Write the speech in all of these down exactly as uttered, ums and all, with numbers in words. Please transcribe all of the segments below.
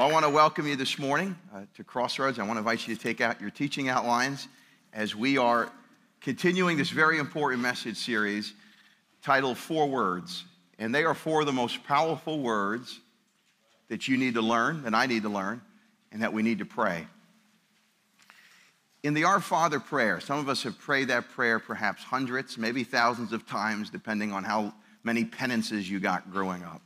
Well, I want to welcome you this morning uh, to Crossroads. I want to invite you to take out your teaching outlines as we are continuing this very important message series titled Four Words. And they are four of the most powerful words that you need to learn, that I need to learn, and that we need to pray. In the Our Father prayer, some of us have prayed that prayer perhaps hundreds, maybe thousands of times, depending on how many penances you got growing up.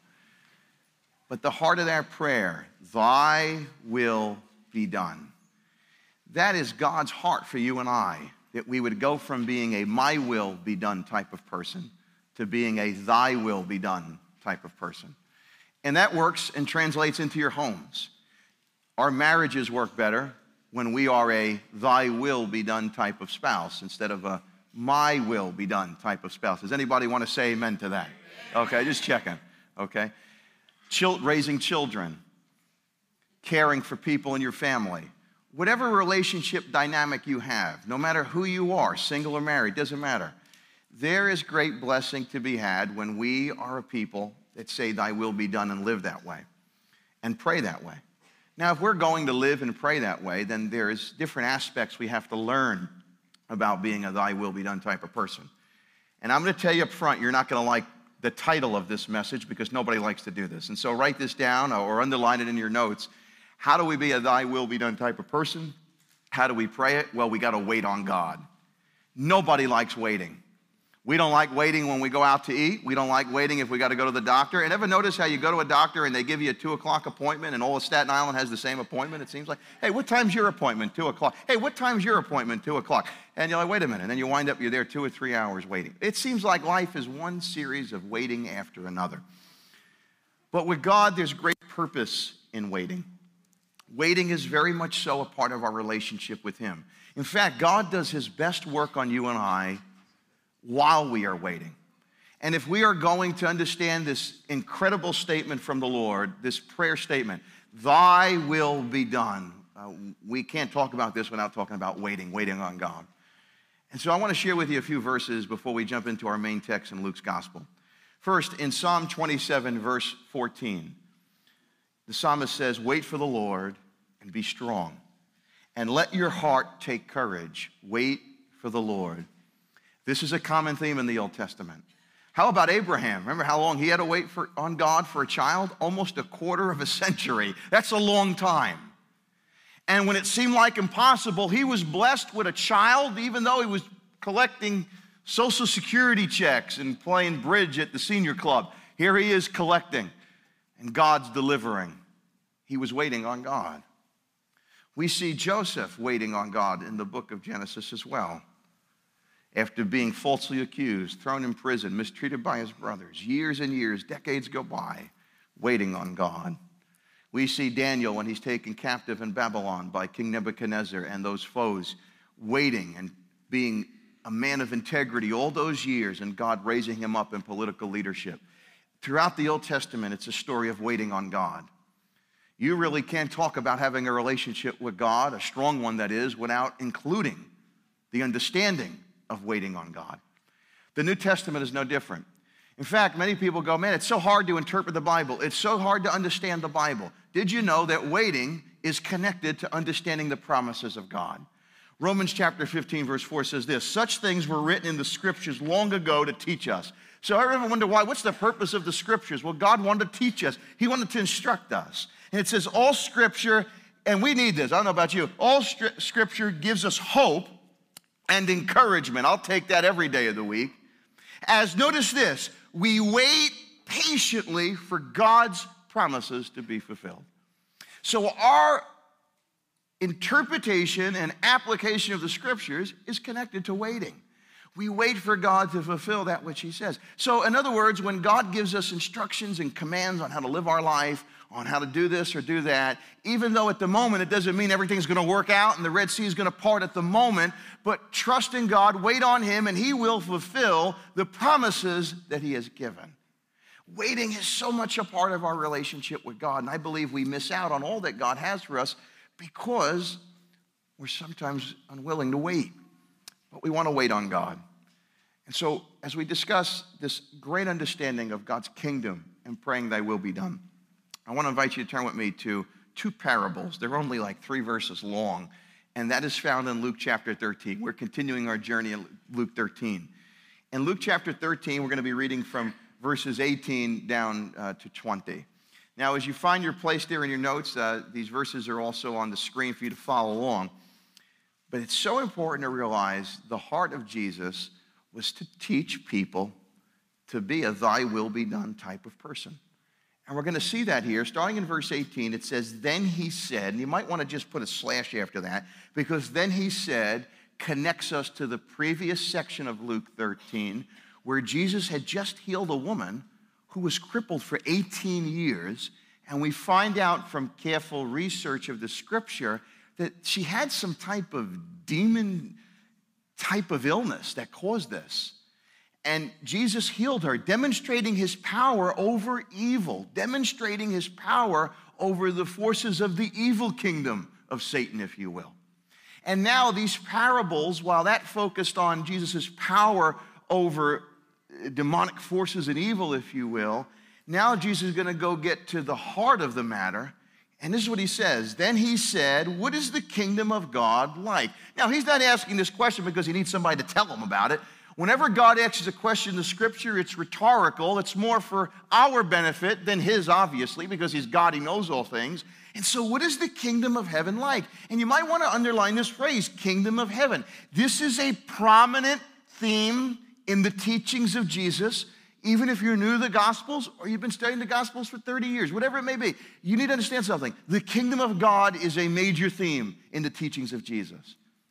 But the heart of that prayer, thy will be done. That is God's heart for you and I, that we would go from being a my will be done type of person to being a thy will be done type of person. And that works and translates into your homes. Our marriages work better when we are a thy will be done type of spouse instead of a my will be done type of spouse. Does anybody want to say amen to that? Okay, just checking, okay? Chil- raising children, caring for people in your family, whatever relationship dynamic you have, no matter who you are, single or married, doesn't matter. There is great blessing to be had when we are a people that say thy will be done and live that way and pray that way. Now, if we're going to live and pray that way, then there's different aspects we have to learn about being a thy will be done type of person. And I'm going to tell you up front, you're not going to like the title of this message because nobody likes to do this. And so write this down or underline it in your notes. How do we be a thy will be done type of person? How do we pray it? Well, we got to wait on God. Nobody likes waiting. We don't like waiting when we go out to eat. We don't like waiting if we got to go to the doctor. And ever notice how you go to a doctor and they give you a two o'clock appointment and all of Staten Island has the same appointment, it seems like? Hey, what time's your appointment? two o'clock. Hey, what time's your appointment? two o'clock. And you're like, wait a minute. And then you wind up, you're there two or three hours waiting. It seems like life is one series of waiting after another. But with God, there's great purpose in waiting. Waiting is very much so a part of our relationship with Him. In fact, God does His best work on you and I while we are waiting. And if we are going to understand this incredible statement from the Lord, this prayer statement, thy will be done, uh, we can't talk about this without talking about waiting, waiting on God. And so I want to share with you a few verses before we jump into our main text in Luke's gospel. First, in Psalm twenty-seven, verse fourteen, the psalmist says, wait for the Lord and be strong, and let your heart take courage. Wait for the Lord. This is a common theme in the Old Testament. How about Abraham? Remember how long he had to wait for, on God for a child? Almost a quarter of a century. That's a long time. And when it seemed like impossible, he was blessed with a child, even though he was collecting Social Security checks and playing bridge at the senior club. Here he is collecting, and God's delivering. He was waiting on God. We see Joseph waiting on God in the book of Genesis as well. After being falsely accused, thrown in prison, mistreated by his brothers, years and years, decades go by, waiting on God. We see Daniel when he's taken captive in Babylon by King Nebuchadnezzar and those foes, waiting and being a man of integrity all those years, and God raising him up in political leadership. Throughout the Old Testament, it's a story of waiting on God. You really can't talk about having a relationship with God, a strong one that is, without including the understanding of waiting on God. The New Testament is no different. In fact, many people go, man, it's so hard to interpret the Bible. It's so hard to understand the Bible. Did you know that waiting is connected to understanding the promises of God? Romans chapter fifteen, verse four says this, such things were written in the scriptures long ago to teach us. So I ever wonder why, what's the purpose of the scriptures? Well, God wanted to teach us. He wanted to instruct us. And it says all scripture, and we need this, I don't know about you, all scripture gives us hope and encouragement. I'll take that every day of the week. As, notice this, we wait patiently for God's promises to be fulfilled. So our interpretation and application of the scriptures is connected to waiting. We wait for God to fulfill that which He says. So in other words, when God gives us instructions and commands on how to live our life, on how to do this or do that, even though at the moment it doesn't mean everything's going to work out and the Red Sea is going to part at the moment, but trust in God, wait on Him, and He will fulfill the promises that He has given. Waiting is so much a part of our relationship with God, and I believe we miss out on all that God has for us because we're sometimes unwilling to wait, but we want to wait on God. And so as we discuss this great understanding of God's kingdom and praying thy will be done, I want to invite you to turn with me to two parables. They're only like three verses long, and that is found in Luke chapter thirteen. We're continuing our journey in Luke thirteen. In Luke chapter thirteen, we're going to be reading from verses eighteen down uh, to twenty. Now, as you find your place there in your notes, uh, these verses are also on the screen for you to follow along. But it's so important to realize the heart of Jesus was to teach people to be a thy will be done type of person. And we're going to see that here. Starting in verse eighteen, it says, then he said, and you might want to just put a slash after that, because then he said connects us to the previous section of Luke thirteen, where Jesus had just healed a woman who was crippled for eighteen years, and we find out from careful research of the scripture that she had some type of demon type of illness that caused this. And Jesus healed her, demonstrating his power over evil, demonstrating his power over the forces of the evil kingdom of Satan, if you will. And now these parables, while that focused on Jesus' power over demonic forces and evil, if you will, now Jesus is going to go get to the heart of the matter. And this is what he says. Then he said, what is the kingdom of God like? Now, he's not asking this question because he needs somebody to tell him about it. Whenever God asks a question in the scripture, it's rhetorical. It's more for our benefit than his, obviously, because he's God, he knows all things. And so what is the kingdom of heaven like? And you might want to underline this phrase, kingdom of heaven. This is a prominent theme in the teachings of Jesus. Even if you're new to the Gospels or you've been studying the Gospels for thirty years, whatever it may be, you need to understand something. The kingdom of God is a major theme in the teachings of Jesus.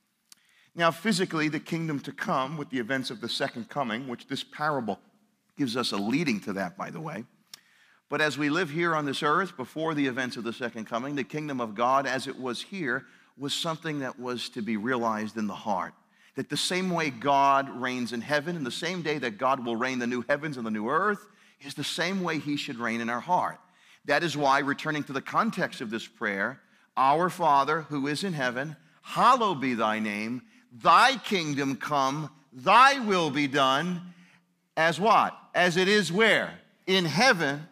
Now, physically, the kingdom to come with the events of the second coming, which this parable gives us a leading to that, by the way. But as we live here on this earth before the events of the second coming, the kingdom of God as it was here was something that was to be realized in the heart. That the same way God reigns in heaven, and the same day that God will reign the new heavens and the new earth, is the same way he should reign in our heart. That is why, returning to the context of this prayer, our Father who is in heaven, hallowed be thy name, thy kingdom come, thy will be done, as what? As it is where? In heaven?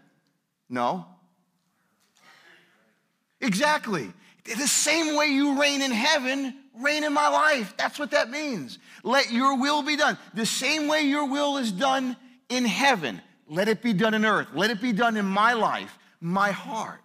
No. Exactly. The same way you reign in heaven, reign in my life. That's what that means. Let your will be done. The same way your will is done in heaven, let it be done in earth. Let it be done in my life, my heart.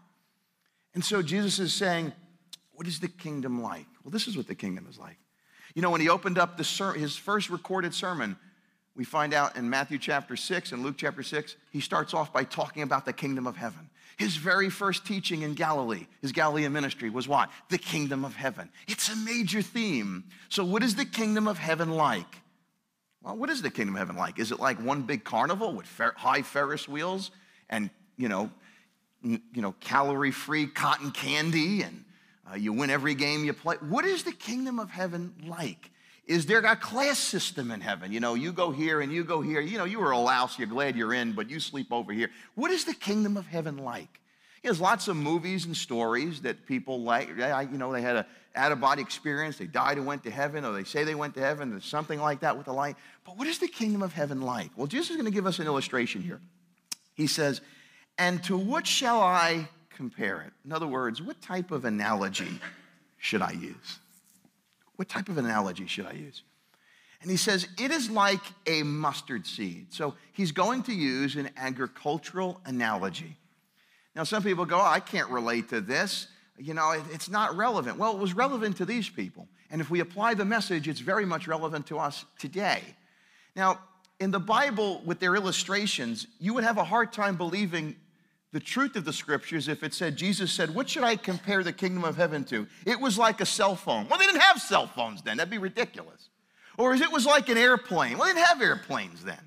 And so Jesus is saying, what is the kingdom like? Well, this is what the kingdom is like. You know, when he opened up the ser- his first recorded sermon, we find out in Matthew chapter six and Luke chapter six, he starts off by talking about the kingdom of heaven. His very first teaching in Galilee, his Galilean ministry, was what? The kingdom of heaven. It's a major theme. So what is the kingdom of heaven like? Well, what is the kingdom of heaven like? Is it like one big carnival with fer- high Ferris wheels and, you know, n- you know, calorie-free cotton candy and uh, you win every game you play? What is the kingdom of heaven like? Is there a class system in heaven? You know, you go here and you go here. You know, you were a louse, you're glad you're in, but you sleep over here. What is the kingdom of heaven like? There's lots of movies and stories that people like. You know, they had an out-of-body experience. They died and went to heaven, or they say they went to heaven. There's something like that with the light. But what is the kingdom of heaven like? Well, Jesus is going to give us an illustration here. He says, and to what shall I compare it? In other words, what type of analogy should I use? What type of analogy should I use? And he says, it is like a mustard seed. So he's going to use an agricultural analogy. Now, some people go, oh, I can't relate to this. You know, it, it's not relevant. Well, it was relevant to these people. And if we apply the message, it's very much relevant to us today. Now, in the Bible, with their illustrations, you would have a hard time believing the truth of the scriptures if it said, Jesus said, what should I compare the kingdom of heaven to? It was like a cell phone. Well, they didn't have cell phones then. That'd be ridiculous. Or it was like an airplane. Well, they didn't have airplanes then.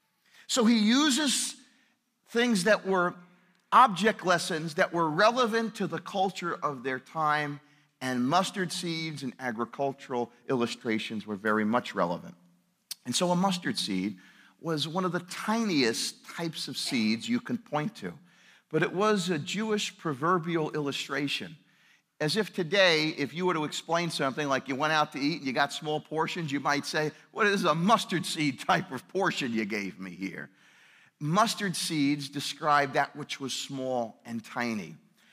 So he uses things that were object lessons that were relevant to the culture of their time, and mustard seeds and agricultural illustrations were very much relevant. And so a mustard seed was one of the tiniest types of seeds you can point to. But it was a Jewish proverbial illustration. As if today, if you were to explain something like you went out to eat and you got small portions, you might say, what is a mustard seed type of portion you gave me here? Mustard seeds describe that which was small and tiny.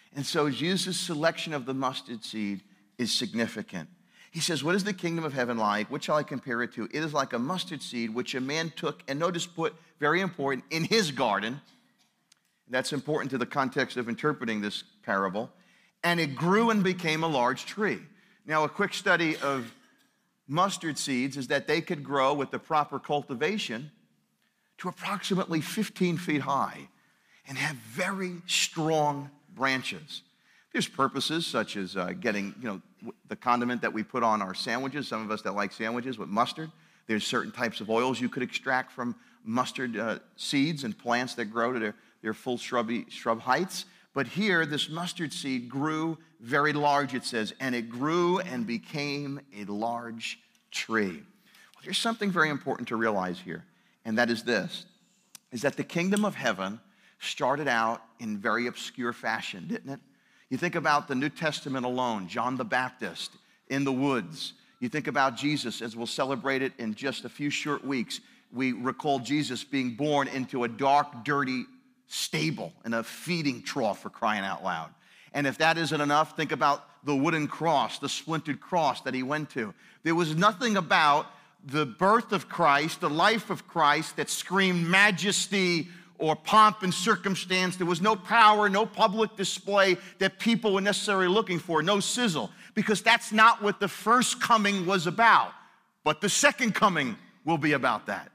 And so Jesus' selection of the mustard seed is significant. He says, what is the kingdom of heaven like? What shall I compare it to? It is like a mustard seed which a man took, and notice put, very important, in his garden. That's important to the context of interpreting this parable. And it grew and became a large tree. Now, a quick study of mustard seeds is that they could grow with the proper cultivation to approximately fifteen feet high and have very strong branches. There's purposes such as uh, getting, you know, the condiment that we put on our sandwiches, some of us that like sandwiches with mustard. There's certain types of oils you could extract from mustard uh, seeds and plants that grow to their, their full shrubby, shrub heights. But here, this mustard seed grew very large, it says, and it grew and became a large tree. Well, there's something very important to realize here, and that is this, is that the kingdom of heaven started out in very obscure fashion, didn't it? You think about the New Testament alone, John the Baptist in the woods. You think about Jesus, as we'll celebrate it in just a few short weeks. We recall Jesus being born into a dark, dirty stable in a feeding trough, for crying out loud. And if that isn't enough, think about the wooden cross, the splintered cross that he went to. There was nothing about the birth of Christ, the life of Christ, that screamed majesty or pomp and circumstance. There was no power, no public display that people were necessarily looking for, no sizzle, because that's not what the first coming was about. But the second coming will be about that.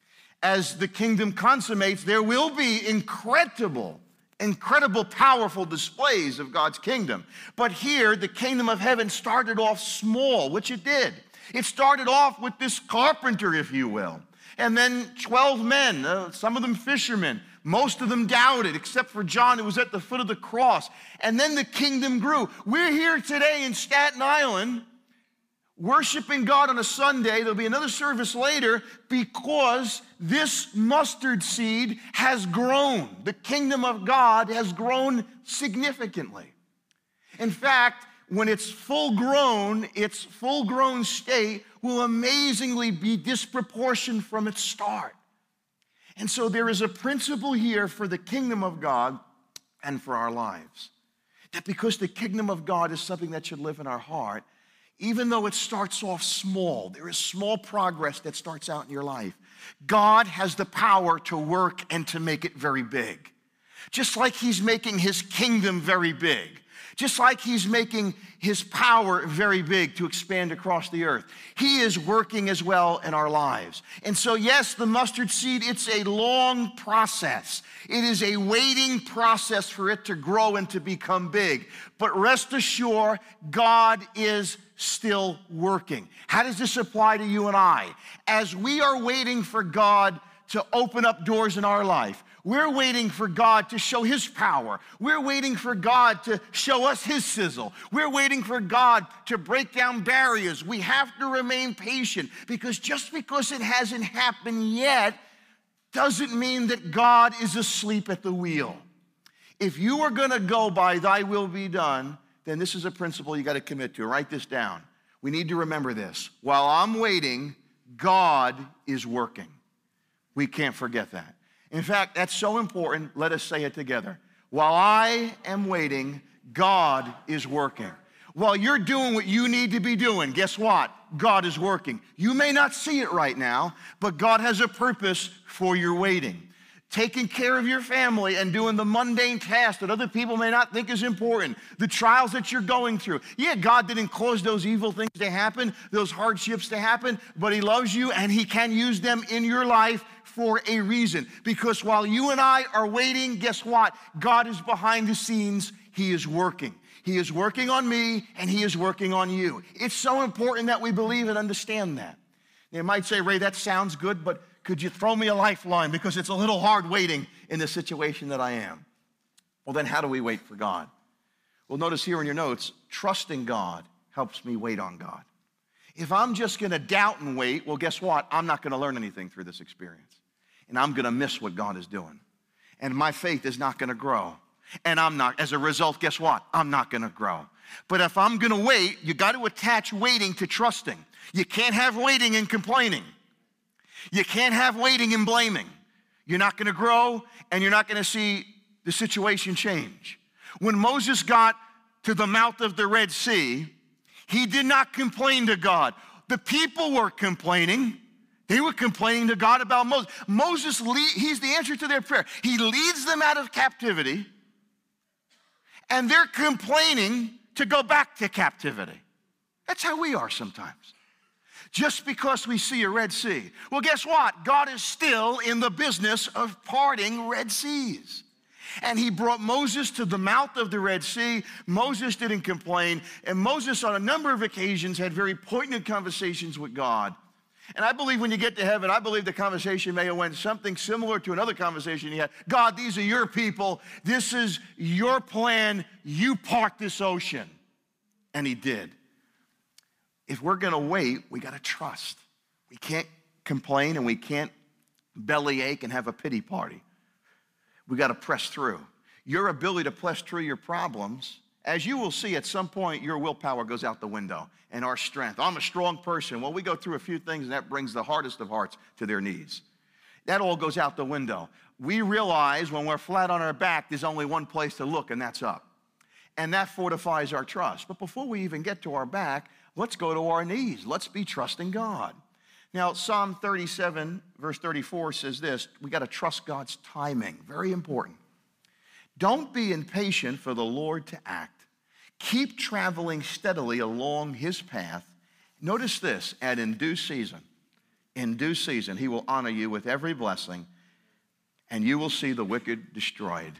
As the kingdom consummates, there will be incredible, incredible, powerful displays of God's kingdom. But here, the kingdom of heaven started off small, which it did. It started off with this carpenter, if you will. And then twelve men, uh, some of them fishermen. Most of them doubted, except for John, who was at the foot of the cross. And then the kingdom grew. We're here today in Staten Island, worshiping God on a Sunday. There'll be another service later because this mustard seed has grown. The kingdom of God has grown significantly. In fact, when it's full grown, its full grown state will amazingly be disproportioned from its start. And so there is a principle here for the kingdom of God and for our lives. That because the kingdom of God is something that should live in our heart, even though it starts off small, there is small progress that starts out in your life. God has the power to work and to make it very big. Just like he's making his kingdom very big. Just like he's making his power very big to expand across the earth. He is working as well in our lives. And so yes, the mustard seed, it's a long process. It is a waiting process for it to grow and to become big. But rest assured, God is still working. How does this apply to you and I? As we are waiting for God to open up doors in our life, we're waiting for God to show his power. We're waiting for God to show us his sizzle. We're waiting for God to break down barriers. We have to remain patient, because just because it hasn't happened yet doesn't mean that God is asleep at the wheel. If you are going to go by thy will be done, then this is a principle you got to commit to. Write this down. We need to remember this. While I'm waiting, God is working. We can't forget that. In fact, that's so important. Let us say it together. While I am waiting, God is working. While you're doing what you need to be doing, guess what? God is working. You may not see it right now, but God has a purpose for your waiting. Taking care of your family and doing the mundane tasks that other people may not think is important, the trials that you're going through. Yeah, God didn't cause those evil things to happen, those hardships to happen, but he loves you and he can use them in your life for a reason. Because while you and I are waiting, guess what? God is behind the scenes. He is working. He is working on me and he is working on you. It's so important that we believe and understand that. You might say, Ray, that sounds good, but could you throw me a lifeline, because it's a little hard waiting in the situation that I am? Well, then how do we wait for God? Well, notice here in your notes, trusting God helps me wait on God. If I'm just going to doubt and wait, well, guess what? I'm not going to learn anything through this experience. And I'm going to miss what God is doing. And my faith is not going to grow. And I'm not, as a result, guess what? I'm not going to grow. But if I'm going to wait, you got to attach waiting to trusting. You can't have waiting and complaining. You can't have waiting and blaming. You're not going to grow, and you're not going to see the situation change. When Moses got to the mouth of the Red Sea, he did not complain to God. The people were complaining. They were complaining to God about Moses. Moses, he's the answer to their prayer. He leads them out of captivity, and they're complaining to go back to captivity. That's how we are sometimes. Just because we see a Red Sea. Well, guess what? God is still in the business of parting Red Seas. And he brought Moses to the mouth of the Red Sea. Moses didn't complain. And Moses, on a number of occasions, had very poignant conversations with God. And I believe when you get to heaven, I believe the conversation may have went something similar to another conversation he had. God, these are your people. This is your plan. You part this ocean. And he did. If we're going to wait, we got to trust. We can't complain and we can't bellyache and have a pity party. We got to press through. Your ability to press through your problems, as you will see at some point, your willpower goes out the window and our strength. I'm a strong person. Well, we go through a few things and that brings the hardest of hearts to their knees. That all goes out the window. We realize when we're flat on our back, there's only one place to look, and that's up. And that fortifies our trust. But before we even get to our back, let's go to our knees. Let's be trusting God. Now, Psalm thirty-seven, verse thirty-four says this, we got to trust God's timing. Very important. Don't be impatient for the Lord to act. Keep traveling steadily along his path. Notice this, and in due season, in due season, he will honor you with every blessing, and you will see the wicked destroyed.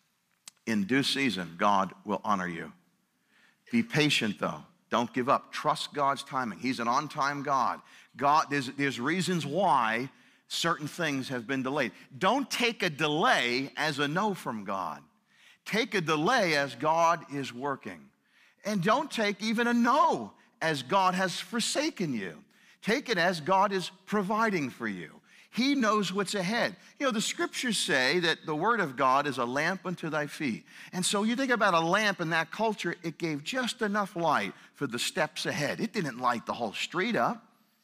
In due season, God will honor you. Be patient, though. Don't give up. Trust God's timing. He's an on-time God. God, there's, there's reasons why certain things have been delayed. Don't take a delay as a no from God. Take a delay as God is working. And don't take even a no as God has forsaken you. Take it as God is providing for you. He knows what's ahead. You know, the scriptures say that the word of God is a lamp unto thy feet. And so you think about a lamp in that culture, it gave just enough light for the steps ahead. It didn't light the whole street up.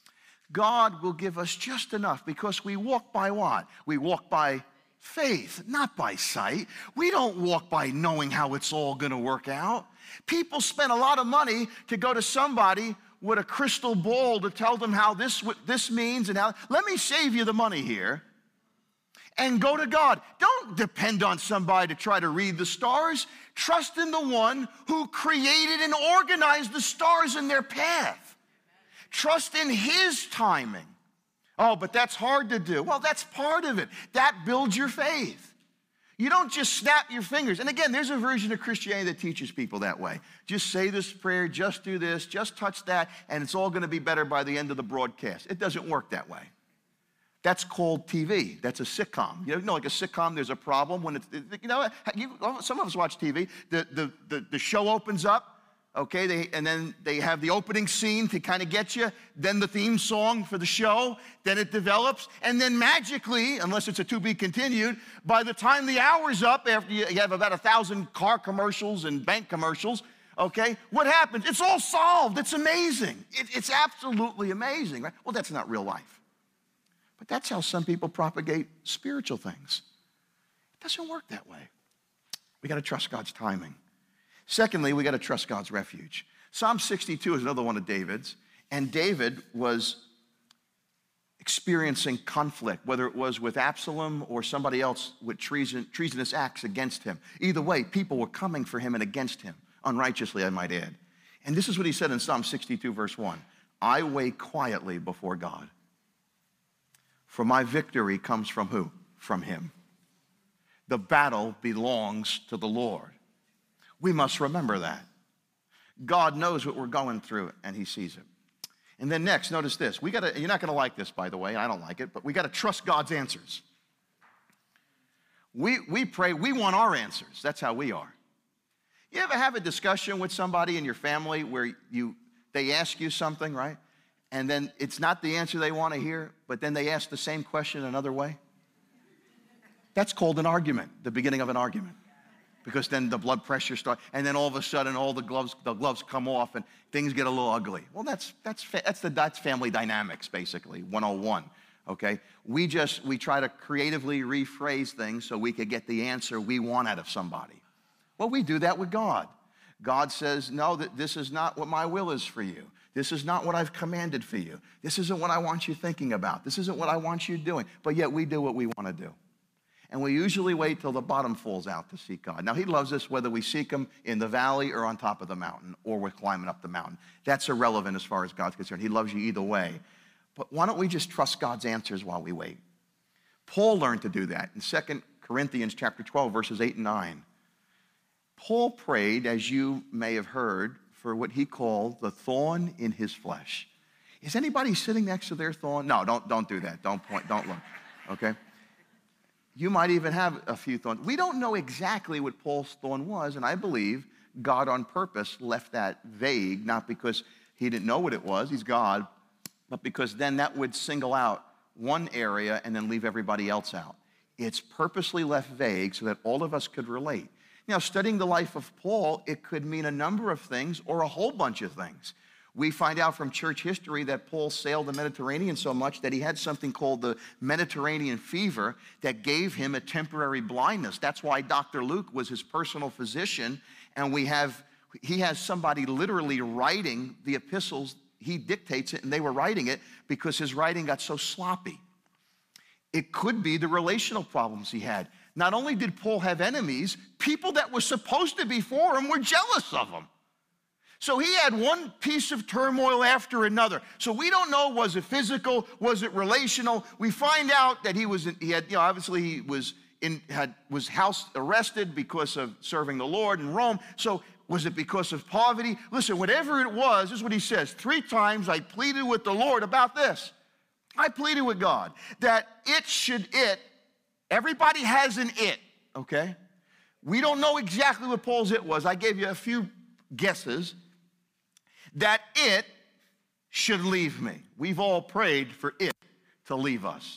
God will give us just enough because we walk by what? We walk by faith, not by sight. We don't walk by knowing how it's all going to work out. People spend a lot of money to go to somebody with a crystal ball to tell them how this, this means and how. Let me save you the money here and go to God. Don't depend on somebody to try to read the stars. Trust in the one who created and organized the stars in their path. Trust in his timing. Oh, but that's hard to do. Well, that's part of it. That builds your faith. You don't just snap your fingers. And again, there's a version of Christianity that teaches people that way. Just say this prayer, just do this, just touch that, and it's all going to be better by the end of the broadcast. It doesn't work that way. That's called T V. That's a sitcom. You know, like a sitcom, there's a problem when it's, you know, you, some of us watch T V. The, the, the, the show opens up, okay, they, and then they have the opening scene to kind of get you, then the theme song for the show, then it develops, and then magically, unless it's a to be continued, by the time the hour's up, after you, you have about a thousand car commercials and bank commercials, okay, what happens? It's all solved. It's amazing. It, it's absolutely amazing, right? Well, that's not real life. But that's how some people propagate spiritual things. It doesn't work that way. We got to trust God's timing. Secondly, we got to trust God's refuge. Psalm sixty-two is another one of David's, and David was experiencing conflict, whether it was with Absalom or somebody else with treason, treasonous acts against him. Either way, people were coming for him and against him, unrighteously, I might add. And this is what he said in Psalm sixty-two, verse one. I wait quietly before God, for my victory comes from who? From him. The battle belongs to the Lord. We must remember that. God knows what we're going through, and he sees it. And then next, notice this. We gotta, you're not going to like this, by the way. I don't like it, but we got to trust God's answers. We, we pray, we want our answers. That's how we are. You ever have a discussion with somebody in your family where you, they ask you something, right? And then it's not the answer they want to hear, but then they ask the same question another way? That's called an argument, the beginning of an argument. Because then the blood pressure starts, and then all of a sudden all the gloves, the gloves come off and things get a little ugly. Well, that's, that's, that's, the, that's family dynamics, basically, one oh one, okay? We just, we try to creatively rephrase things so we could get the answer we want out of somebody. Well, we do that with God. God says, no, that this is not what my will is for you. This is not what I've commanded for you. This isn't what I want you thinking about. This isn't what I want you doing. But yet we do what we want to do. And we usually wait till the bottom falls out to seek God. Now, he loves us whether we seek him in the valley or on top of the mountain or we're climbing up the mountain. That's irrelevant as far as God's concerned. He loves you either way. But why don't we just trust God's answers while we wait? Paul learned to do that in Second Corinthians chapter twelve, verses eight and nine. Paul prayed, as you may have heard, for what he called the thorn in his flesh. Is anybody sitting next to their thorn? No, don't, don't do that. Don't point, don't look, okay? You might even have a few thorns. We don't know exactly what Paul's thorn was, and I believe God on purpose left that vague, not because he didn't know what it was, he's God, but because then that would single out one area and then leave everybody else out. It's purposely left vague so that all of us could relate. Now, studying the life of Paul, it could mean a number of things or a whole bunch of things. We find out from church history that Paul sailed the Mediterranean so much that he had something called the Mediterranean fever that gave him a temporary blindness. That's why Doctor Luke was his personal physician, and we have, he has somebody literally writing the epistles. He dictates it, and they were writing it because his writing got so sloppy. It could be the relational problems he had. Not only did Paul have enemies, people that were supposed to be for him were jealous of him. So he had one piece of turmoil after another. So we don't know, was it physical, was it relational? We find out that he was, he had, you know, obviously he was in, had, was house arrested because of serving the Lord in Rome. So was it because of poverty? Listen, whatever it was, this is what he says. Three times I pleaded with the Lord about this. I pleaded with God that it should it. Everybody has an it, okay? We don't know exactly what Paul's it was. I gave you a few guesses. That it should leave me. We've all prayed for it to leave us.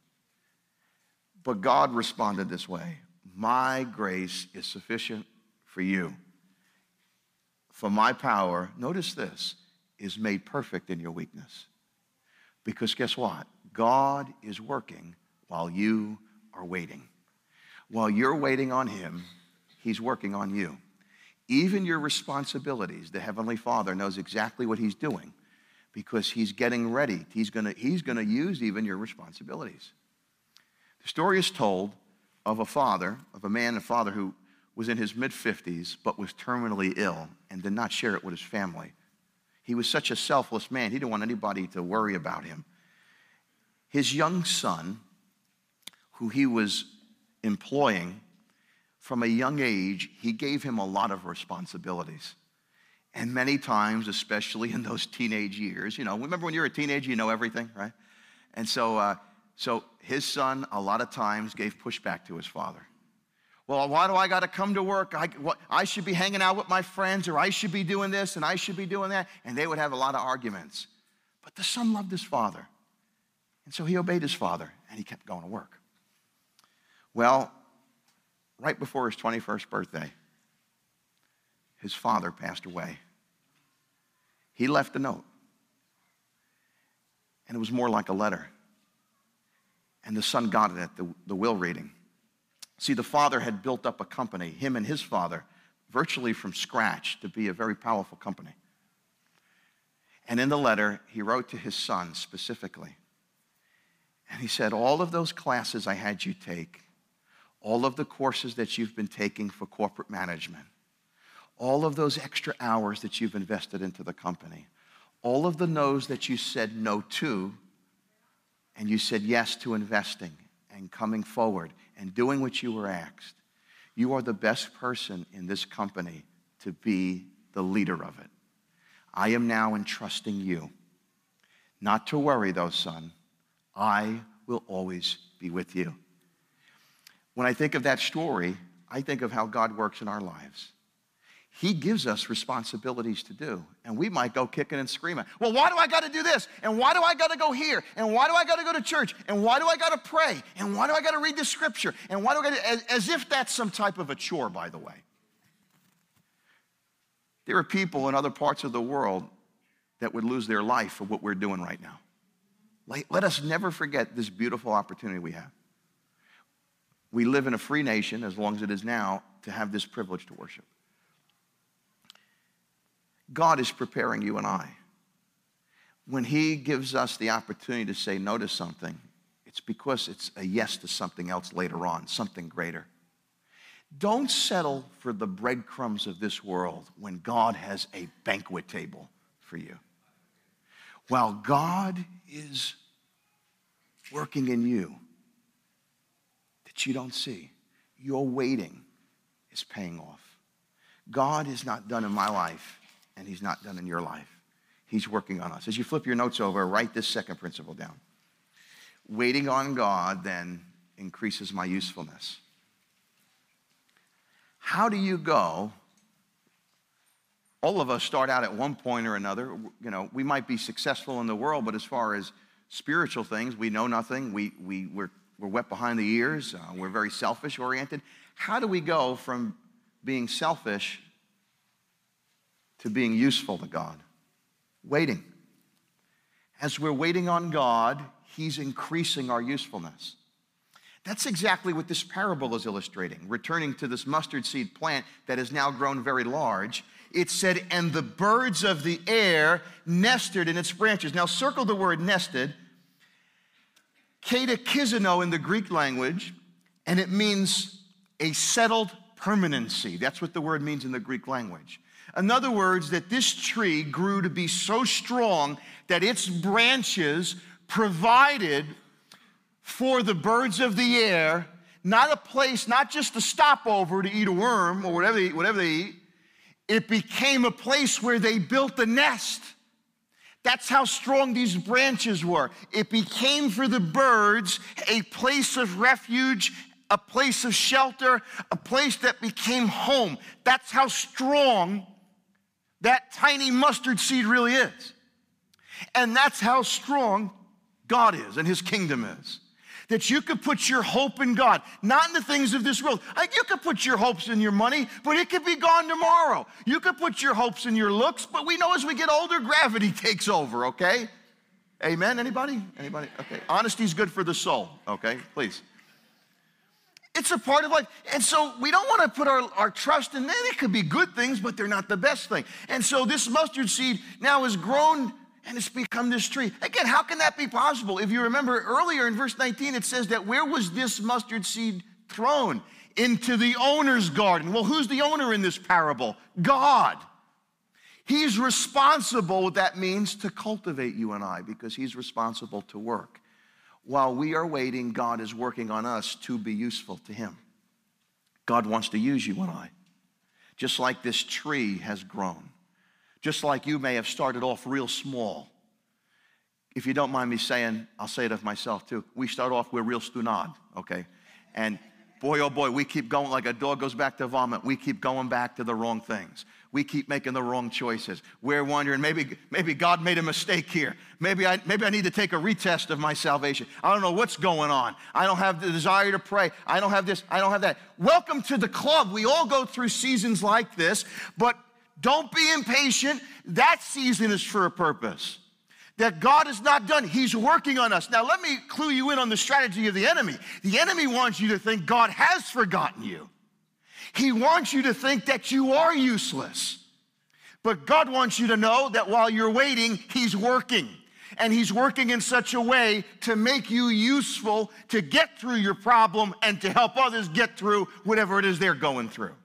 But God responded this way: my grace is sufficient for you. For my power, notice this, is made perfect in your weakness. Because guess what? God is working while you are waiting. While you're waiting on him, he's working on you. Even your responsibilities, the Heavenly Father knows exactly what he's doing because he's getting ready. He's gonna, he's gonna use even your responsibilities. The story is told of a father, of a man and father who was in his mid fifties but was terminally ill and did not share it with his family. He was such a selfless man, he didn't want anybody to worry about him. His young son, who he was employing, from a young age, he gave him a lot of responsibilities. And many times, especially in those teenage years, you know, remember when you're a teenager, you know everything, right? And so, uh, so his son, a lot of times, gave pushback to his father. Well, why do I got to come to work? I, what, I should be hanging out with my friends, or I should be doing this, and I should be doing that. And they would have a lot of arguments. But the son loved his father. And so he obeyed his father, and he kept going to work. Well, right before his twenty-first birthday, his father passed away. He left a note, and it was more like a letter. And the son got it at the, the will reading. See, the father had built up a company, him and his father, virtually from scratch to be a very powerful company. And in the letter, he wrote to his son specifically. And he said, all of those classes I had you take, all of the courses that you've been taking for corporate management, all of those extra hours that you've invested into the company, all of the no's that you said no to, and you said yes to investing and coming forward and doing what you were asked, you are the best person in this company to be the leader of it. I am now entrusting you. Not to worry though, son. I will always be with you. When I think of that story, I think of how God works in our lives. He gives us responsibilities to do, and we might go kicking and screaming. Well, why do I got to do this? And why do I got to go here? And why do I got to go to church? And why do I got to pray? And why do I got to read the scripture? And why do I got to, as, as if that's some type of a chore, by the way. There are people in other parts of the world that would lose their life for what we're doing right now. Let, let us never forget this beautiful opportunity we have. We live in a free nation, as long as it is now, to have this privilege to worship. God is preparing you and I. When he gives us the opportunity to say no to something, it's because it's a yes to something else later on, something greater. Don't settle for the breadcrumbs of this world when God has a banquet table for you. While God is working in you that you don't see, your waiting is paying off. God is not done in my life, and he's not done in your life. He's working on us. As you flip your notes over, write this second principle down. Waiting on God then increases my usefulness. How do you go? All of us start out at one point or another. You know, we might be successful in the world, but as far as spiritual things, we know nothing. We, we, we're, we're wet behind the ears. Uh, we're very selfish oriented. How do we go from being selfish to being useful to God? Waiting. As we're waiting on God, he's increasing our usefulness. That's exactly what this parable is illustrating. Returning to this mustard seed plant that has now grown very large, it said, and the birds of the air nested in its branches. Now circle the word nested. Katakizono in the Greek language, and it means a settled permanency. That's what the word means in the Greek language. In other words, that this tree grew to be so strong that its branches provided for the birds of the air, not a place, not just a stopover to eat a worm or whatever they eat, whatever they eat. It became a place where they built a nest. That's how strong these branches were. It became for the birds a place of refuge, a place of shelter, a place that became home. That's how strong that tiny mustard seed really is. And that's how strong God is and his kingdom is. That you could put your hope in God, not in the things of this world. Like you could put your hopes in your money, but it could be gone tomorrow. You could put your hopes in your looks, but we know as we get older, gravity takes over, okay? Amen, anybody? Anybody? Okay, honesty's good for the soul, okay? Please. It's a part of life. And so we don't want to put our, our trust in them. It could be good things, but they're not the best thing. And so this mustard seed now has grown and it's become this tree. Again, how can that be possible? If you remember earlier in verse nineteen, it says that where was this mustard seed thrown? Into the owner's garden. Well, who's the owner in this parable? God. He's responsible, what that means, to cultivate you and I, because he's responsible to work. While we are waiting, God is working on us to be useful to him. God wants to use you and I. Just like this tree has grown. Just like you may have started off real small. If you don't mind me saying, I'll say it of myself too. We start off, we're real stunad, okay? And boy, oh boy, we keep going like a dog goes back to vomit. We keep going back to the wrong things. We keep making the wrong choices. We're wondering, maybe, maybe God made a mistake here. Maybe I, maybe I need to take a retest of my salvation. I don't know what's going on. I don't have the desire to pray. I don't have this. I don't have that. Welcome to the club. We all go through seasons like this, but don't be impatient. That season is for a purpose. That God is not done. He's working on us. Now, let me clue you in on the strategy of the enemy. The enemy wants you to think God has forgotten you. He wants you to think that you are useless. But God wants you to know that while you're waiting, he's working. And he's working in such a way to make you useful to get through your problem and to help others get through whatever it is they're going through.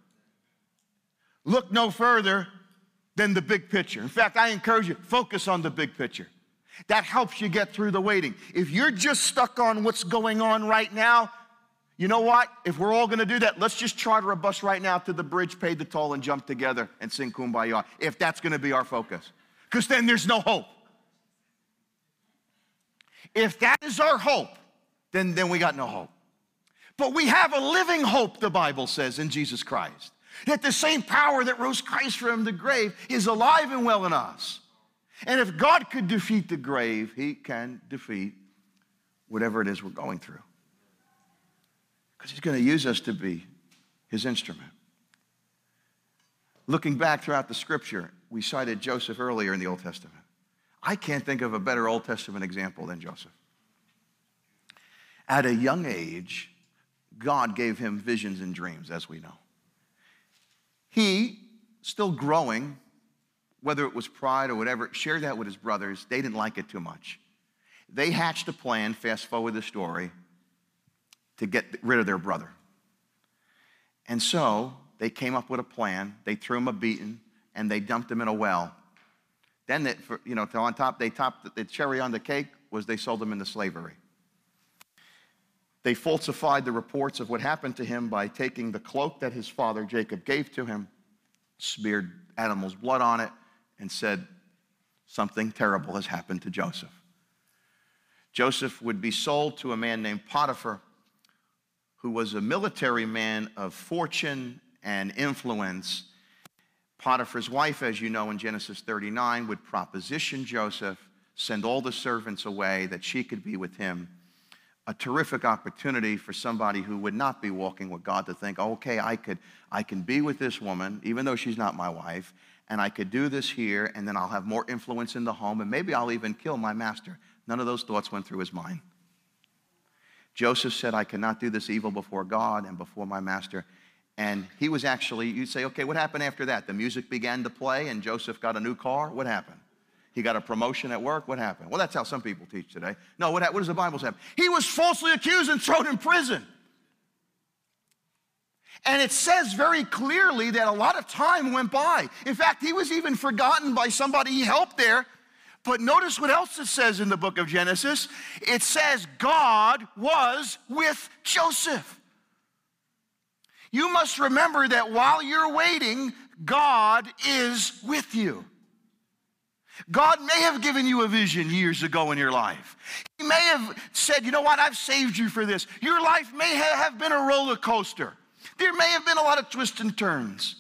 Look no further than the big picture. In fact, I encourage you, focus on the big picture. That helps you get through the waiting. If you're just stuck on what's going on right now, you know what? If we're all going to do that, let's just charter a bus right now to the bridge, pay the toll, and jump together and sing Kumbaya, if that's going to be our focus. Because then there's no hope. If that is our hope, then, then we got no hope. But we have a living hope, the Bible says, in Jesus Christ. That the same power that rose Christ from the grave is alive and well in us. And if God could defeat the grave, he can defeat whatever it is we're going through. Because he's going to use us to be his instrument. Looking back throughout the scripture, we cited Joseph earlier in the Old Testament. I can't think of a better Old Testament example than Joseph. At a young age, God gave him visions and dreams, as we know. He, still growing, whether it was pride or whatever, shared that with his brothers. They didn't like it too much. They hatched a plan, fast forward the story, to get rid of their brother. And so they came up with a plan. They threw him a beating, and they dumped him in a well. Then, they, for, you know, on top, they topped the cherry on the cake was they sold him into slavery. They falsified the reports of what happened to him by taking the cloak that his father Jacob gave to him, smeared animal's blood on it, and said, something terrible has happened to Joseph. Joseph would be sold to a man named Potiphar, who was a military man of fortune and influence. Potiphar's wife, as you know in Genesis thirty-nine, would proposition Joseph, send all the servants away that she could be with him. A terrific opportunity for somebody who would not be walking with God to think, oh, okay, I could, I can be with this woman, even though she's not my wife, and I could do this here, and then I'll have more influence in the home, and maybe I'll even kill my master. None of those thoughts went through his mind. Joseph said, I cannot do this evil before God and before my master. And he was actually, you'd say, okay, what happened after that? The music began to play and Joseph got a new car. What happened? He got a promotion at work. What happened? Well, that's how some people teach today. No, what, what does the Bible say? He was falsely accused and thrown in prison. And it says very clearly that a lot of time went by. In fact, he was even forgotten by somebody he helped there. But notice what else it says in the book of Genesis. It says God was with Joseph. You must remember that while you're waiting, God is with you. God may have given you a vision years ago in your life. He may have said, you know what, I've saved you for this. Your life may have been a roller coaster. There may have been a lot of twists and turns.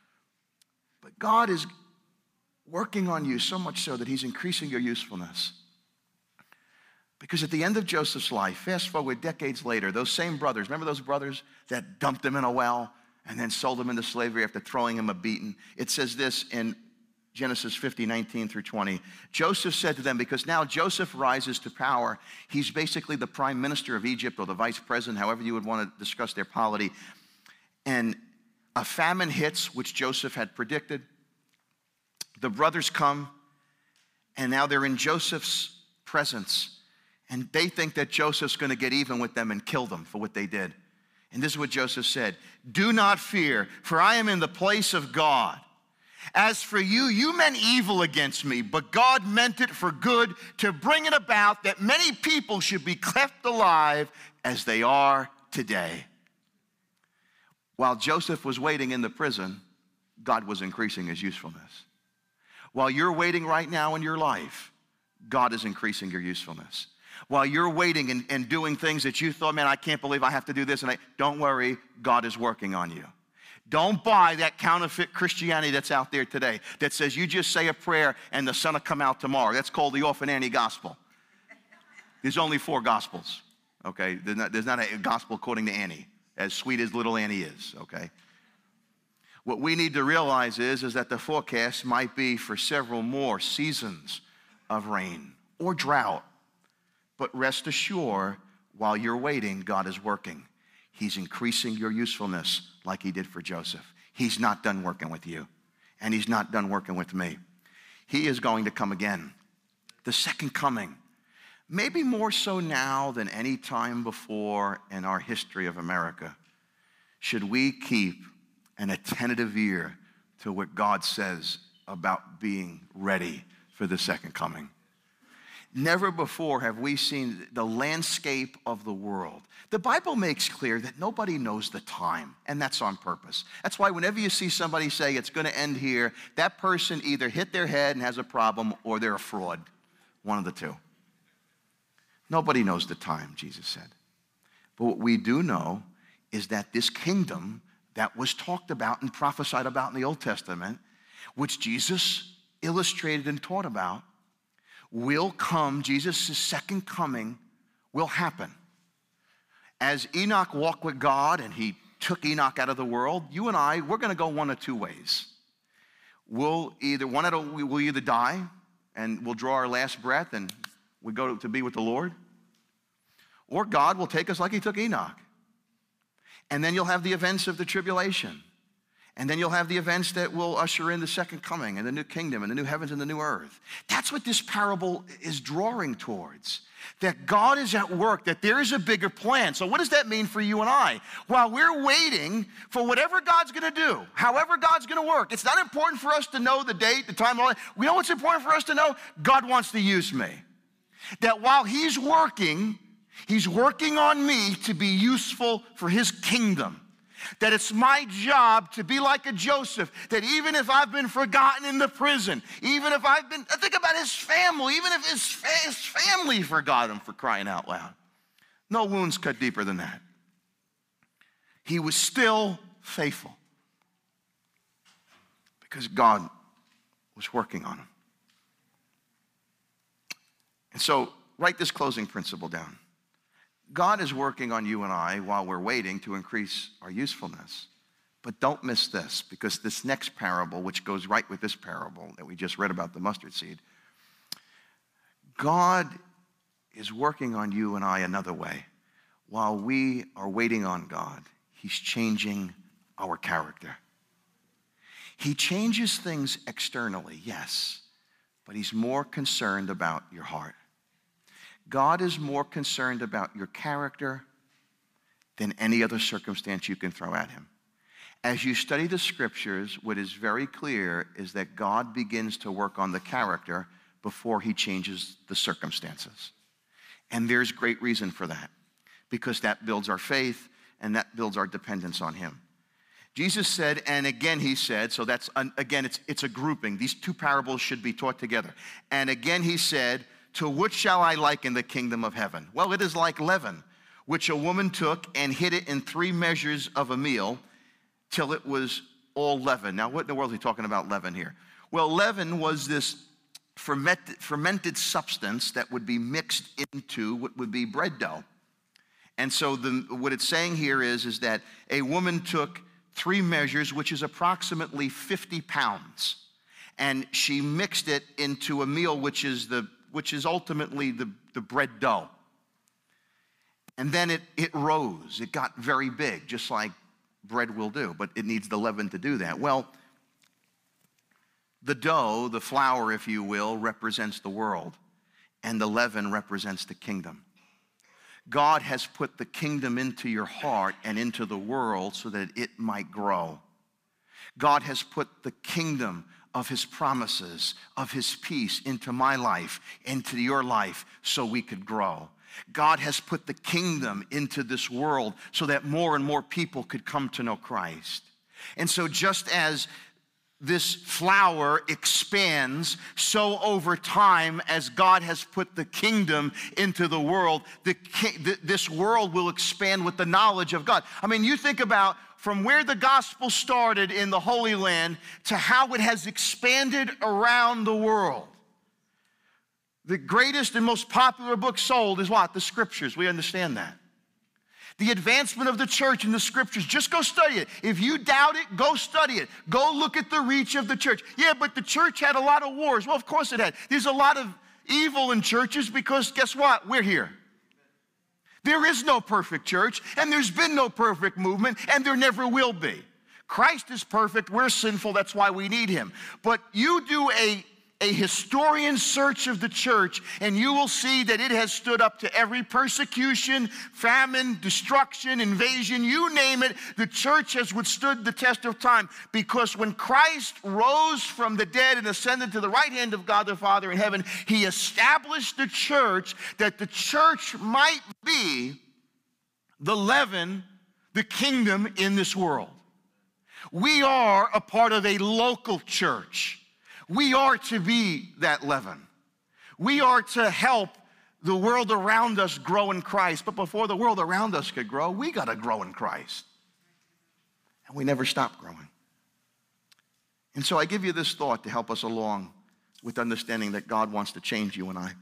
But God is working on you so much so that he's increasing your usefulness. Because at the end of Joseph's life, fast forward decades later, those same brothers, remember those brothers that dumped him in a well and then sold him into slavery after throwing him a beating? It says this in Genesis fifty, nineteen through twenty. Joseph said to them, because now Joseph rises to power, he's basically the prime minister of Egypt or the vice president, however you would want to discuss their polity. And a famine hits, which Joseph had predicted. The brothers come, and now they're in Joseph's presence, and they think that Joseph's going to get even with them and kill them for what they did. And this is what Joseph said, do not fear, for I am in the place of God. As for you, you meant evil against me, but God meant it for good to bring it about that many people should be kept alive as they are today. While Joseph was waiting in the prison, God was increasing his usefulness. While you're waiting right now in your life, God is increasing your usefulness. While you're waiting and, and doing things that you thought, man, I can't believe I have to do this, and I, don't worry, God is working on you. Don't buy that counterfeit Christianity that's out there today that says you just say a prayer and the sun will come out tomorrow. That's called the Orphan Annie gospel. There's only four gospels, okay? There's not, there's not a gospel according to Annie, as sweet as little Annie is, okay? What we need to realize is, is that the forecast might be for several more seasons of rain or drought. But rest assured, while you're waiting, God is working. He's increasing your usefulness like he did for Joseph. He's not done working with you, and he's not done working with me. He is going to come again. The second coming, maybe more so now than any time before in our history of America. Should we keep an attentive ear to what God says about being ready for the second coming? Never before have we seen the landscape of the world. The Bible makes clear that nobody knows the time, and that's on purpose. That's why whenever you see somebody say it's going to end here, that person either hit their head and has a problem or they're a fraud, one of the two. Nobody knows the time, Jesus said. But what we do know is that this kingdom that was talked about and prophesied about in the Old Testament, which Jesus illustrated and taught about, will come. Jesus' second coming will happen. As Enoch walked with God and he took Enoch out of the world, you and I, we're going to go one of two ways. We'll either, one of the, we'll either die and we'll draw our last breath and we go to be with the Lord, or God will take us like he took Enoch. And then you'll have the events of the tribulation. And then you'll have the events that will usher in the second coming and the new kingdom and the new heavens and the new earth. That's what this parable is drawing towards. That God is at work, that there is a bigger plan. So what does that mean for you and I? While we're waiting for whatever God's going to do, however God's going to work, it's not important for us to know the date, the time, all that. We know what's important for us to know? God wants to use me. That while he's working, he's working on me to be useful for his kingdom. That it's my job to be like a Joseph, that even if I've been forgotten in the prison, even if I've been, think about his family, even if his, his family forgot him, for crying out loud. No wounds cut deeper than that. He was still faithful because God was working on him. And so, write this closing principle down. God is working on you and I while we're waiting to increase our usefulness. But don't miss this, because this next parable, which goes right with this parable that we just read about the mustard seed, God is working on you and I another way. While we are waiting on God, he's changing our character. He changes things externally, yes, but he's more concerned about your heart. God is more concerned about your character than any other circumstance you can throw at him. As you study the scriptures, what is very clear is that God begins to work on the character before he changes the circumstances. And there's great reason for that, because that builds our faith and that builds our dependence on him. Jesus said, and again he said, so that's, again, it's, it's a grouping. These two parables should be taught together. And again he said, to which shall I liken the kingdom of heaven? Well, it is like leaven, which a woman took and hid it in three measures of a meal till it was all leaven. Now, what in the world is he talking about leaven here? Well, leaven was this fermented, fermented substance that would be mixed into what would be bread dough. And so the, what it's saying here is, is that a woman took three measures, which is approximately fifty pounds, and she mixed it into a meal, which is the which is ultimately the, the bread dough. And then it, it rose. It got very big, just like bread will do, but it needs the leaven to do that. Well, the dough, the flour, if you will, represents the world, and the leaven represents the kingdom. God has put the kingdom into your heart and into the world so that it might grow. God has put the kingdom of his promises, of his peace into my life, into your life, so we could grow. God has put the kingdom into this world so that more and more people could come to know Christ. And so just as this flower expands, so over time, as God has put the kingdom into the world, the, this world will expand with the knowledge of God. I mean, you think about from where the gospel started in the Holy Land to how it has expanded around the world. The greatest and most popular book sold is what? The Scriptures. We understand that. The advancement of the church in the Scriptures, just go study it. If you doubt it, go study it. Go look at the reach of the church. Yeah, but the church had a lot of wars. Well, of course it had. There's a lot of evil in churches because guess what? We're here. There is no perfect church, and there's been no perfect movement, and there never will be. Christ is perfect. We're sinful. That's why we need him. But you do a a historian search of the church, and you will see that it has stood up to every persecution, famine, destruction, invasion, you name it. The church has withstood the test of time, because when Christ rose from the dead and ascended to the right hand of God the Father in heaven, he established the church, that the church might be the leaven, the kingdom in this world. We are a part of a local church. We are to be that leaven. We are to help the world around us grow in Christ. But before the world around us could grow, we got to grow in Christ. And we never stop growing. And so I give you this thought to help us along with understanding that God wants to change you and I.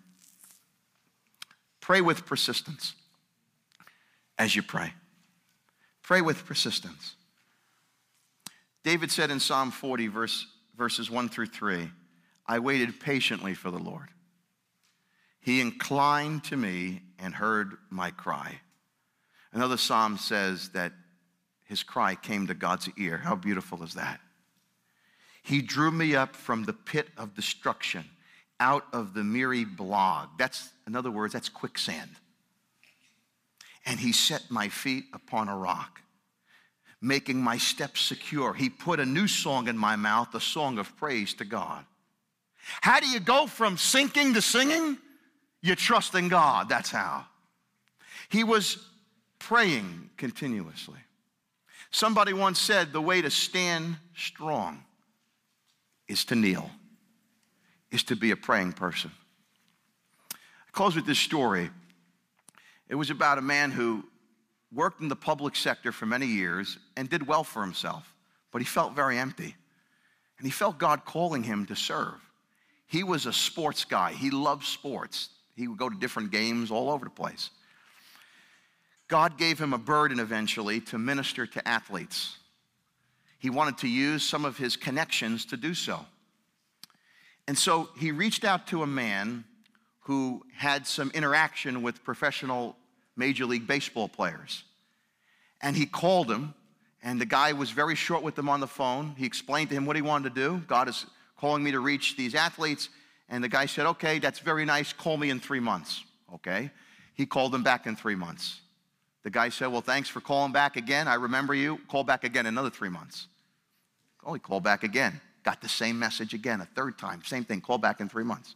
Pray with persistence as you pray. Pray with persistence. David said in Psalm forty, verse Verses one through three, I waited patiently for the Lord. He inclined to me and heard my cry. Another psalm says that his cry came to God's ear. How beautiful is that? He drew me up from the pit of destruction, out of the miry bog. That's, in other words, that's quicksand. And he set my feet upon a rock, making my steps secure. He put a new song in my mouth, a song of praise to God. How do you go from sinking to singing? You trust in God, that's how. He was praying continuously. Somebody once said the way to stand strong is to kneel, is to be a praying person. I close with this story. It was about a man who worked in the public sector for many years and did well for himself, but he felt very empty. And he felt God calling him to serve. He was a sports guy. He loved sports. He would go to different games all over the place. God gave him a burden eventually to minister to athletes. He wanted to use some of his connections to do so. And so he reached out to a man who had some interaction with professional Major League Baseball players. And he called him, and the guy was very short with him on the phone. He explained to him what he wanted to do. God is calling me to reach these athletes. And the guy said, okay, that's very nice. Call me in three months. Okay. He called him back in three months. The guy said, well, thanks for calling back again. I remember you. Call back again another three months. Oh, he called back again. Got the same message again, a third time. Same thing, call back in three months.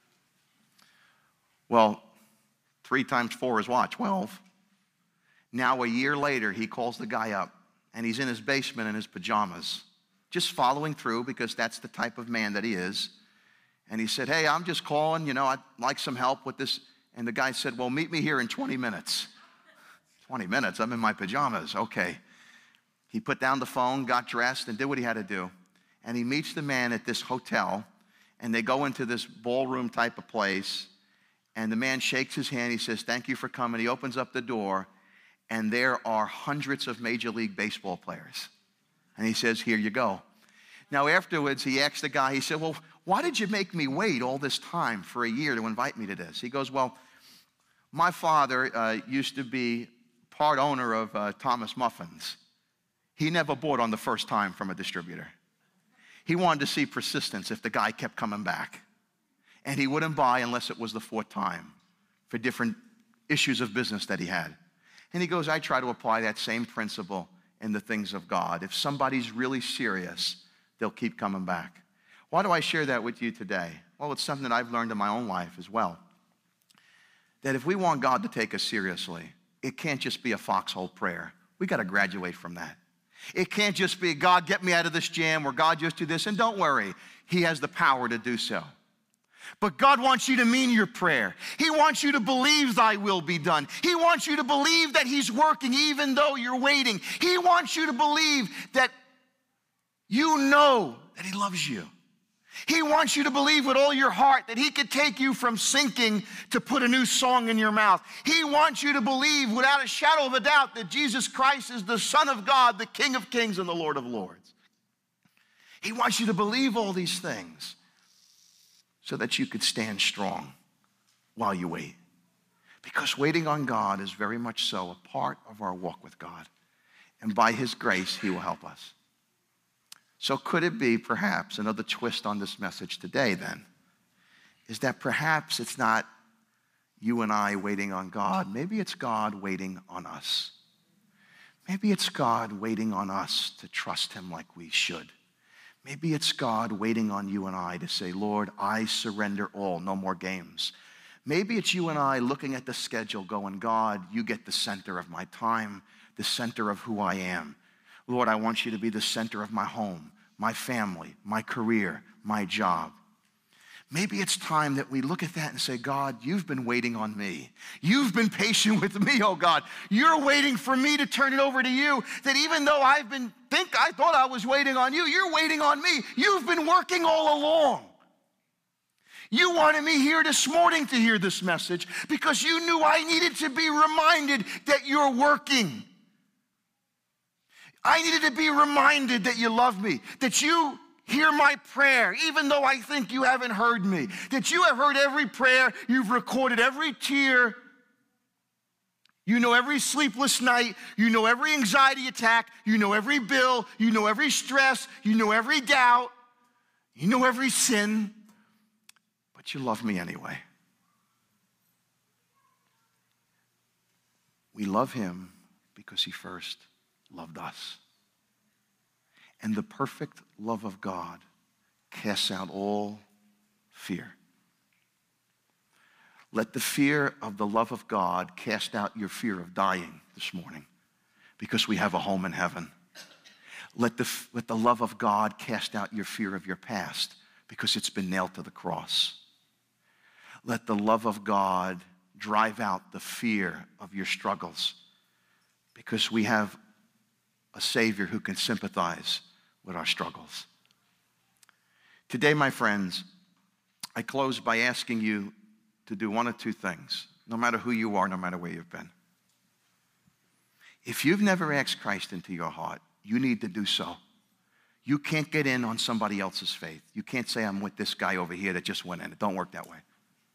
Well, three times four is what? twelve. Now a year later, he calls the guy up, and he's in his basement in his pajamas, just following through because that's the type of man that he is. And he said, hey, I'm just calling, you know, I'd like some help with this. And the guy said, well, meet me here in twenty minutes. twenty minutes, I'm in my pajamas, okay. He put down the phone, got dressed, and did what he had to do. And he meets the man at this hotel, and they go into this ballroom type of place, and the man shakes his hand. He says, thank you for coming. He opens up the door, and there are hundreds of Major League Baseball players. And he says, here you go. Now, afterwards, he asked the guy, he said, well, why did you make me wait all this time for a year to invite me to this? He goes, well, my father uh, used to be part owner of uh, Thomas Muffins. He never bought on the first time from a distributor. He wanted to see persistence if the guy kept coming back. And he wouldn't buy unless it was the fourth time for different issues of business that he had. And he goes, I try to apply that same principle in the things of God. If somebody's really serious, they'll keep coming back. Why do I share that with you today? Well, it's something that I've learned in my own life as well. That if we want God to take us seriously, it can't just be a foxhole prayer. We got to graduate from that. It can't just be, God, get me out of this jam, or God, just do this. And don't worry, he has the power to do so. But God wants you to mean your prayer. He wants you to believe thy will be done. He wants you to believe that he's working even though you're waiting. He wants you to believe that you know that he loves you. He wants you to believe with all your heart that he could take you from sinking to put a new song in your mouth. He wants you to believe without a shadow of a doubt that Jesus Christ is the Son of God, the King of Kings and the Lord of Lords. He wants you to believe all these things so that you could stand strong while you wait. Because waiting on God is very much so a part of our walk with God. And by his grace, he will help us. So could it be perhaps another twist on this message today then, is that perhaps it's not you and I waiting on God. Maybe it's God waiting on us. Maybe it's God waiting on us to trust him like we should. Maybe it's God waiting on you and I to say, Lord, I surrender all, no more games. Maybe it's you and I looking at the schedule going, God, you get the center of my time, the center of who I am. Lord, I want you to be the center of my home, my family, my career, my job. Maybe it's time that we look at that and say, God, you've been waiting on me. You've been patient with me, oh God. You're waiting for me to turn it over to you, that even though I've been, think I thought I was waiting on you, you're waiting on me. You've been working all along. You wanted me here this morning to hear this message because you knew I needed to be reminded that you're working. I needed to be reminded that you love me, that you hear my prayer, even though I think you haven't heard me, that you have heard every prayer, you've recorded every tear, You know every sleepless night. You know every anxiety attack. You know every bill. You know every stress. You know every doubt. You know every sin. But you love me anyway. We love him because he first loved us. And the perfect love of God casts out all fear. Let the fear of the love of God cast out your fear of dying this morning, because we have a home in heaven. Let the, let the love of God cast out your fear of your past, because it's been nailed to the cross. Let the love of God drive out the fear of your struggles, because we have a Savior who can sympathize with our struggles. Today, my friends, I close by asking you to do one of two things, no matter who you are, no matter where you've been. If you've never asked Christ into your heart, you need to do so. You can't get in on somebody else's faith. You can't say, I'm with this guy over here that just went in. It don't work that way.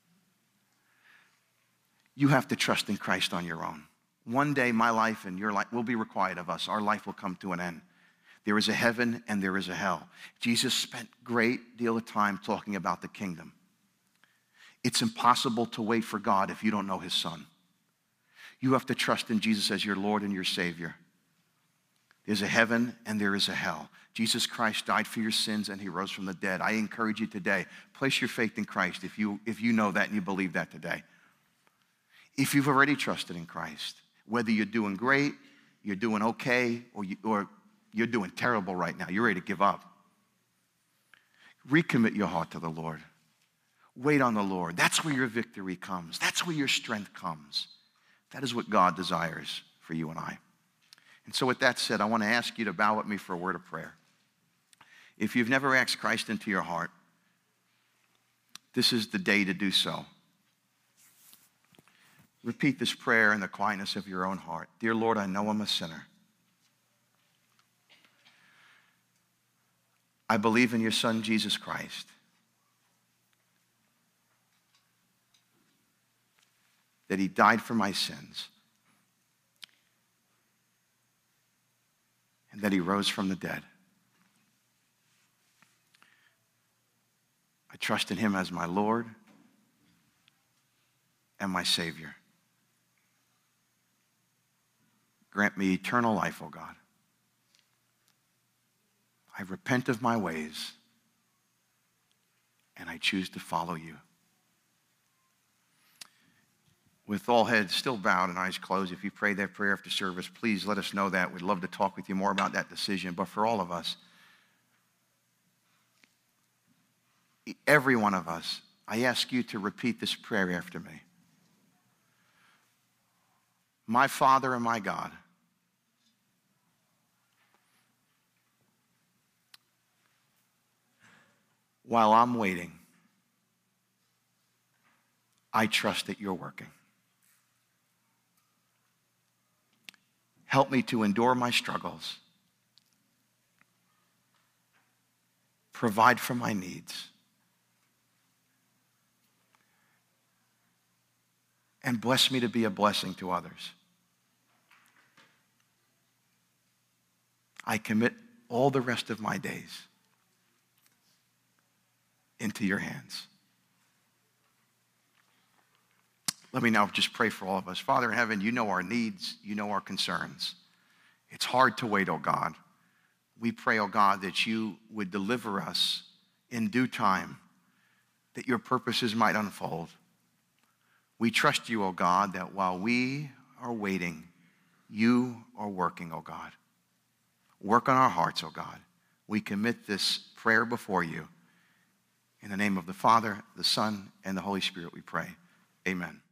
You have to trust in Christ on your own. One day, my life and your life will be required of us. Our life will come to an end. There is a heaven and there is a hell. Jesus spent a great deal of time talking about the kingdom. It's impossible to wait for God if you don't know his Son. You have to trust in Jesus as your Lord and your Savior. There's a heaven and there is a hell. Jesus Christ died for your sins and he rose from the dead. I encourage you today, place your faith in Christ if you, if you know that and you believe that today. If you've already trusted in Christ, whether you're doing great, you're doing okay, or, you, or you're doing terrible right now, you're ready to give up, recommit your heart to the Lord. Wait on the Lord. That's where your victory comes. That's where your strength comes. That is what God desires for you and I. And so with that said, I want to ask you to bow with me for a word of prayer. If you've never asked Christ into your heart, this is the day to do so. Repeat this prayer in the quietness of your own heart. Dear Lord, I know I'm a sinner. I believe in your Son, Jesus Christ. That he died for my sins. And that he rose from the dead. I trust in him as my Lord and my Savior. Grant me eternal life, O God. I repent of my ways, and I choose to follow you. With all heads still bowed and eyes closed, if you prayed that prayer after service, please let us know that. We'd love to talk with you more about that decision. But for all of us, every one of us, I ask you to repeat this prayer after me. My Father and my God, while I'm waiting, I trust that you're working. Help me to endure my struggles. Provide for my needs. And bless me to be a blessing to others. I commit all the rest of my days into your hands. Let me now just pray for all of us. Father in heaven, you know our needs, you know our concerns. It's hard to wait, oh God. We pray, oh God, that you would deliver us in due time, that your purposes might unfold. We trust you, oh God, that while we are waiting, you are working, oh God. Work on our hearts, oh God. We commit this prayer before you. In the name of the Father, the Son, and the Holy Spirit we pray. Amen.